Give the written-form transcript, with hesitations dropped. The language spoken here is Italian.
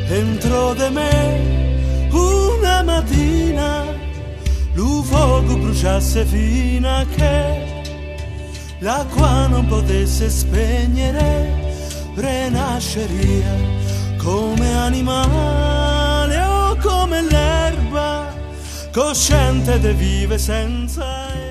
Dentro di me una mattina lo fuoco bruciasse fino a che l'acqua non potesse spegnere, rinasceria come animale o come l'erba, cosciente de vive senza